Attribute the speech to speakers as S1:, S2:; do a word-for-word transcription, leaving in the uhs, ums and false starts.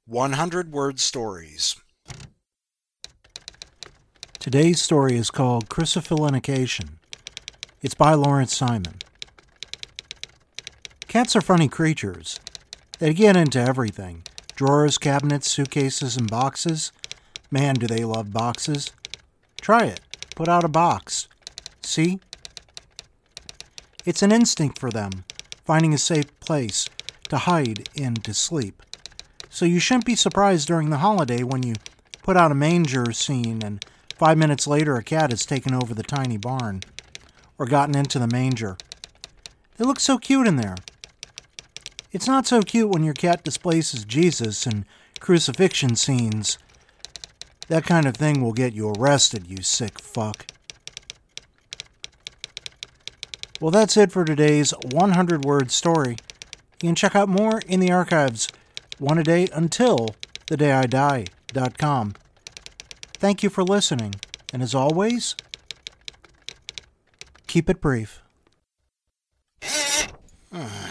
S1: one hundred Word Stories.
S2: Today's story is called Crucifilinication. It's by Lawrence Simon. Cats are funny creatures. They get into everything. Drawers, cabinets, suitcases, and boxes. Man, do they love boxes. Try it. Put out a box. See? It's an instinct for them, finding a safe place to hide in to sleep. So you shouldn't be surprised during the holiday when you put out a manger scene and five minutes later a cat has taken over the tiny barn or gotten into the manger. They look so cute in there. It's not so cute when your cat displaces Jesus in crucifixion scenes. That kind of thing will get you arrested, you sick fuck. Well, that's it for today's one hundred Word Story. You can check out more in the archives, one a day until the day I die dot com. Thank you for listening, and as always, keep it brief.
S1: Uh.